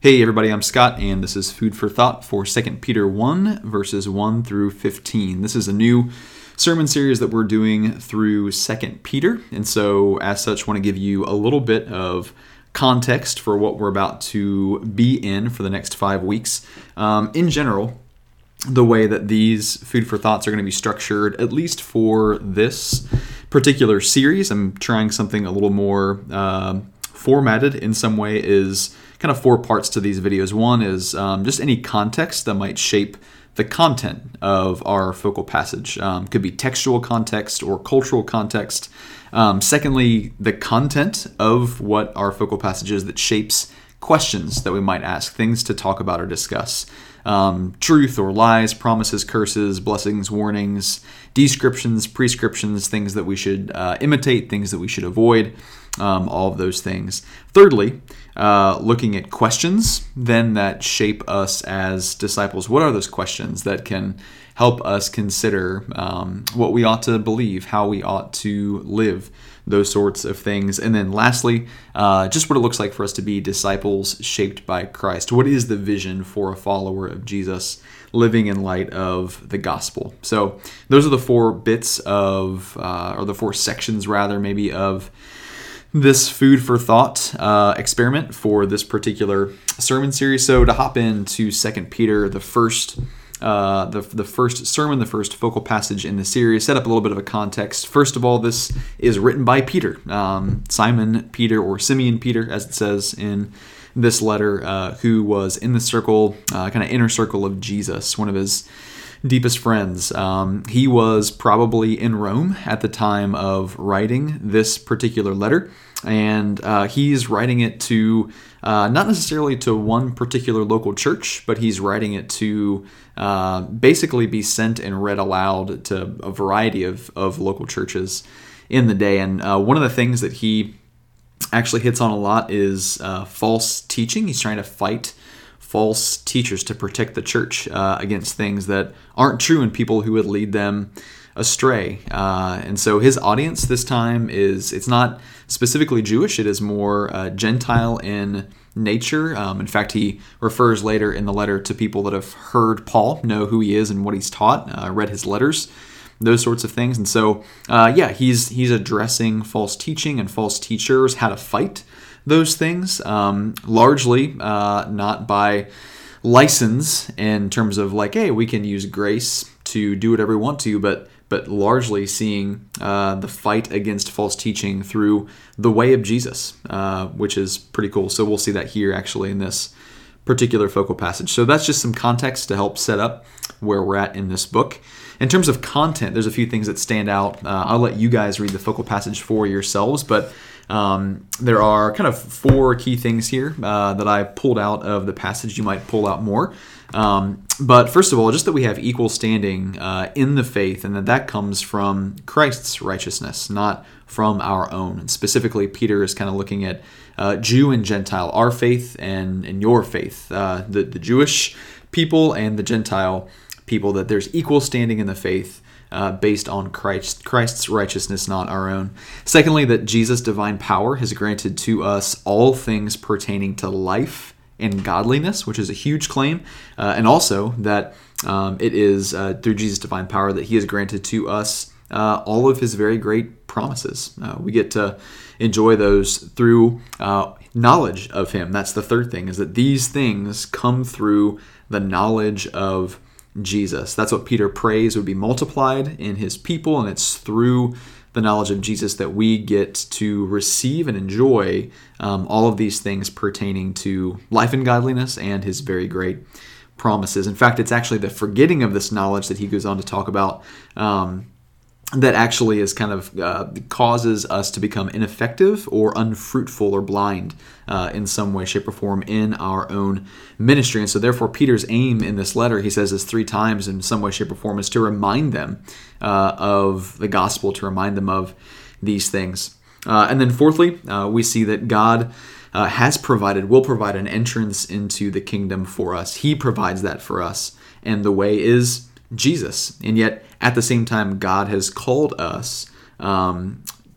Hey everybody, I'm Scott, and this is Food for Thought for 2 Peter 1, verses 1 through 15. This is a new sermon series that we're doing through 2 Peter, and so as such, want to give you a little bit of context for what we're about to be in for the next 5 weeks. In general, the way that these Food for Thoughts are going to be structured, at least for this particular series, I'm trying something a little more formatted in some way, is kind of 4 parts to these videos. One is just any context that might shape the content of our focal passage. Could be textual context or cultural context. Secondly, the content of what our focal passage is that shapes questions that we might ask, things to talk about or discuss. Truth or lies, promises, curses, blessings, warnings, descriptions, prescriptions, things that we should imitate, things that we should avoid, all of those things. Thirdly, looking at questions then that shape us as disciples. What are those questions that can help us consider what we ought to believe, how we ought to live, those sorts of things. And then lastly, just what it looks like for us to be disciples shaped by Christ. What is the vision for a follower of Jesus living in light of the gospel? So those are the 4 bits of, or the 4 sections rather, maybe, of this Food for Thought experiment for this particular sermon series. So to hop into 2 Peter, the first sermon, the first focal passage in the series, set up a little bit of a context. First of all, this is written by Peter, Simon Peter, or Simeon Peter, as it says in this letter, who was in the circle, kind of inner circle of Jesus, one of his deepest friends. He was probably in Rome at the time of writing this particular letter, and he's writing it to not necessarily to one particular local church, but he's writing it to basically be sent and read aloud to a variety of local churches in the day. And one of the things that he actually hits on a lot is false teaching. He's trying to fight false teachers to protect the church against things that aren't true and people who would lead them astray. And so his audience this time it's not specifically Jewish, it is more Gentile in nature. In fact, he refers later in the letter to people that have heard Paul, know who he is and what he's taught, read his letters, those sorts of things. And so, he's addressing false teaching and false teachers, how to fight those things, largely not by license in terms of like, hey, we can use grace to do whatever we want to, but largely seeing the fight against false teaching through the way of Jesus, which is pretty cool. So we'll see that here actually in this particular focal passage. So that's just some context to help set up where we're at in this book. In terms of content, there's a few things that stand out. I'll let you guys read the focal passage for yourselves, but there are kind of 4 key things here that I pulled out of the passage. You might pull out more. But first of all, just that we have equal standing in the faith, and that comes from Christ's righteousness, not from our own. And specifically, Peter is kind of looking at Jew and Gentile, our faith and your faith, the Jewish people and the Gentile people, that there's equal standing in the faith based on Christ's righteousness, not our own. Secondly, that Jesus' divine power has granted to us all things pertaining to life and godliness, which is a huge claim, and also that it is through Jesus' divine power that he has granted to us all of his very great promises. We get to enjoy those through knowledge of him. That's the third thing, is that these things come through the knowledge of Jesus. That's what Peter prays would be multiplied in his people, and it's through the knowledge of Jesus that we get to receive and enjoy all of these things pertaining to life and godliness and his very great promises. In fact, it's actually the forgetting of this knowledge that he goes on to talk about that actually is kind of causes us to become ineffective or unfruitful or blind in some way, shape, or form in our own ministry. And so therefore, Peter's aim in this letter, he says this 3 times in some way, shape, or form, is to remind them of the gospel, to remind them of these things. And then fourthly, we see that God will provide an entrance into the kingdom for us. He provides that for us. And the way is Jesus. And yet, at the same time, God has called us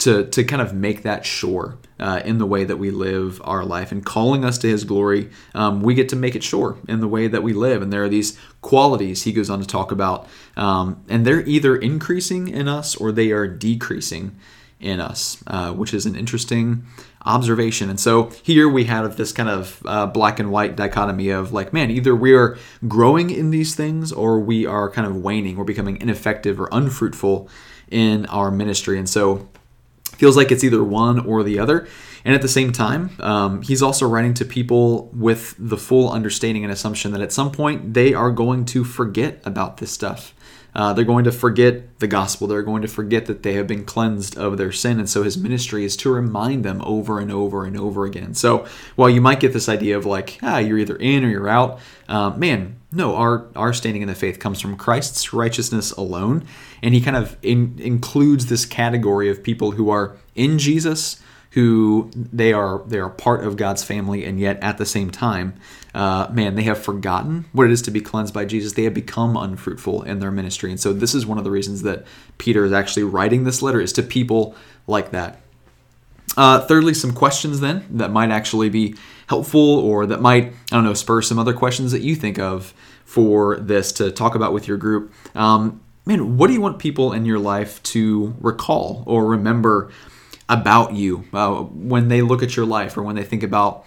to kind of make that sure in the way that we live our life, and calling us to his glory. We get to make it sure in the way that we live. And there are these qualities he goes on to talk about, and they're either increasing in us or they are decreasing in us, which is an interesting observation. And so here we have this kind of black and white dichotomy of like, man, either we are growing in these things or we are kind of waning. We're becoming ineffective or unfruitful in our ministry. And so it feels like it's either one or the other. And at the same time, he's also writing to people with the full understanding and assumption that at some point they are going to forget about this stuff. They're going to forget the gospel. They're going to forget that they have been cleansed of their sin. And so his ministry is to remind them over and over and over again. So while you might get this idea of like, you're either in or you're out, no, our standing in the faith comes from Christ's righteousness alone. And he kind of includes this category of people who are in Jesus, who they are part of God's family, and yet at the same time, they have forgotten what it is to be cleansed by Jesus. They have become unfruitful in their ministry. And so this is one of the reasons that Peter is actually writing this letter, is to people like that. Thirdly, some questions then that might actually be helpful, or that might, spur some other questions that you think of for this to talk about with your group. What do you want people in your life to recall or remember about you when they look at your life, or when they think about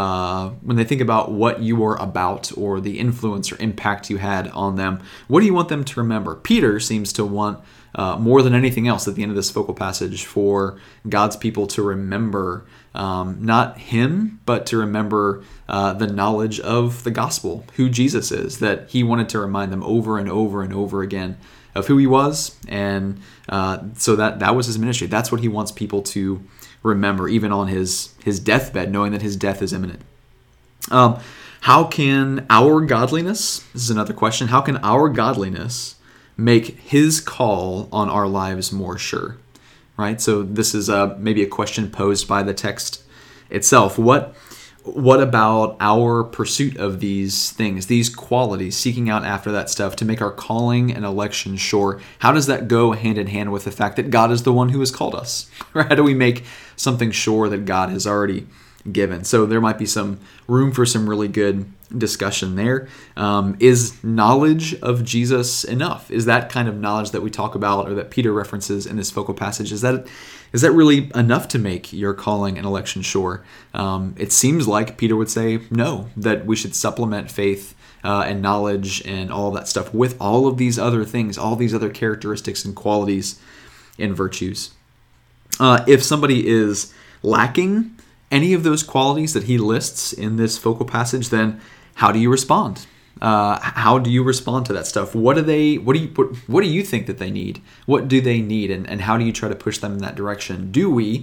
what you are about, or the influence or impact you had on them? What do you want them to remember? Peter seems to want more than anything else at the end of this focal passage for God's people to remember not him, but to remember the knowledge of the gospel, who Jesus is, that he wanted to remind them over and over and over again of who he was. And so that was his ministry. That's what he wants people to remember, even on his deathbed, knowing that his death is imminent. How can our godliness, this is another question, how can our godliness make his call on our lives more sure? Right? So this is maybe a question posed by the text itself. What about our pursuit of these things, these qualities, seeking out after that stuff to make our calling and election sure? How does that go hand in hand with the fact that God is the one who has called us? Or how do we make something sure that God has already given? So there might be some room for some really good discussion there. Is knowledge of Jesus enough? Is that kind of knowledge that we talk about, or that Peter references in this focal passage, is that really enough to make your calling and election sure? It seems like Peter would say no, that we should supplement faith and knowledge and all that stuff with all of these other things, all these other characteristics and qualities and virtues. If somebody is lacking any of those qualities that he lists in this focal passage, then how do you respond? How do you respond to that stuff? What do you think that they need? What do they need? And how do you try to push them in that direction? Do we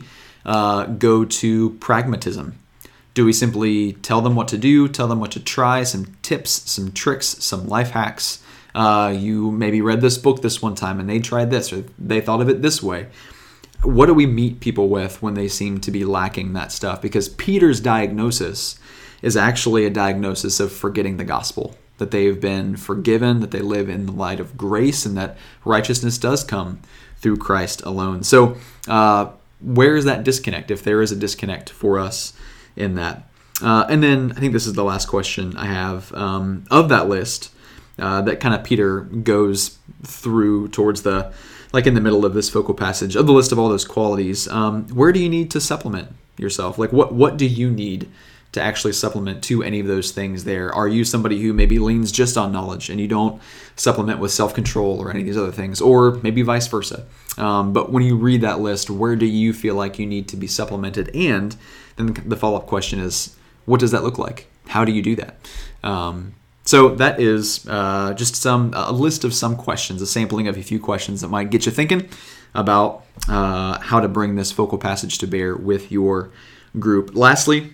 go to pragmatism? Do we simply tell them what to do, tell them what to try, some tips, some tricks, some life hacks? You maybe read this book this one time and they tried this, or they thought of it this way. What do we meet people with when they seem to be lacking that stuff? Because Peter's diagnosis is actually a diagnosis of forgetting the gospel, that they've been forgiven, that they live in the light of grace, and that righteousness does come through Christ alone. So where is that disconnect, if there is a disconnect for us in that? And then I think this is the last question I have of that list that kind of Peter goes through towards the, like in the middle of this focal passage, of the list of all those qualities. Where do you need to supplement yourself? Like what do you need to actually supplement to any of those things there? Are you somebody who maybe leans just on knowledge and you don't supplement with self-control or any of these other things, or maybe vice versa? But when you read that list, where do you feel like you need to be supplemented? And then the follow-up question is, what does that look like? How do you do that? So that is just a list of some questions, a sampling of a few questions that might get you thinking about how to bring this focal passage to bear with your group. Lastly,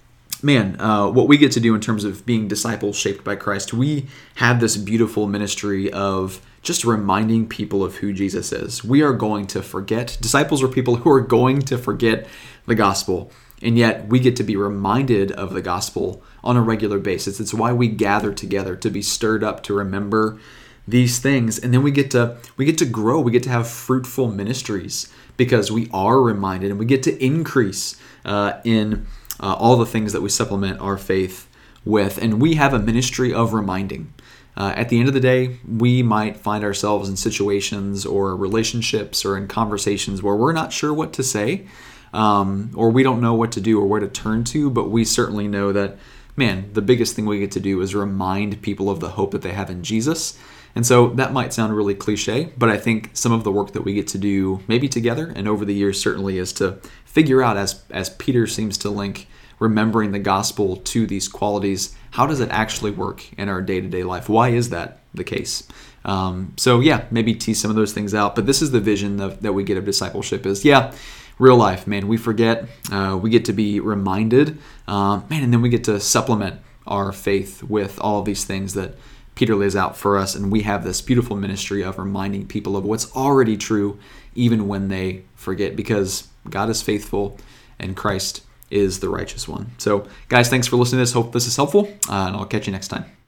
what we get to do in terms of being disciples shaped by Christ, we have this beautiful ministry of just reminding people of who Jesus is. We are going to forget. Disciples are people who are going to forget the gospel, and yet we get to be reminded of the gospel on a regular basis. It's why we gather together, to be stirred up, to remember these things. And then we get to grow. We get to have fruitful ministries because we are reminded and we get to increase in all the things that we supplement our faith with. And we have a ministry of reminding. At the end of the day, we might find ourselves in situations or relationships or in conversations where we're not sure what to say, or we don't know what to do or where to turn to, but we certainly know that, man, the biggest thing we get to do is remind people of the hope that they have in Jesus. And so that might sound really cliche, but I think some of the work that we get to do, maybe together and over the years certainly, is to figure out, as Peter seems to link remembering the gospel to these qualities, how does it actually work in our day-to-day life? Why is that the case? So yeah, maybe tease some of those things out. But this is the vision that we get of discipleship is, real life, man. We forget, we get to be reminded, and then we get to supplement our faith with all of these things that Peter lays out for us. And we have this beautiful ministry of reminding people of what's already true, even when they forget, because God is faithful and Christ is the righteous one. So guys, thanks for listening to this. Hope this is helpful, and I'll catch you next time.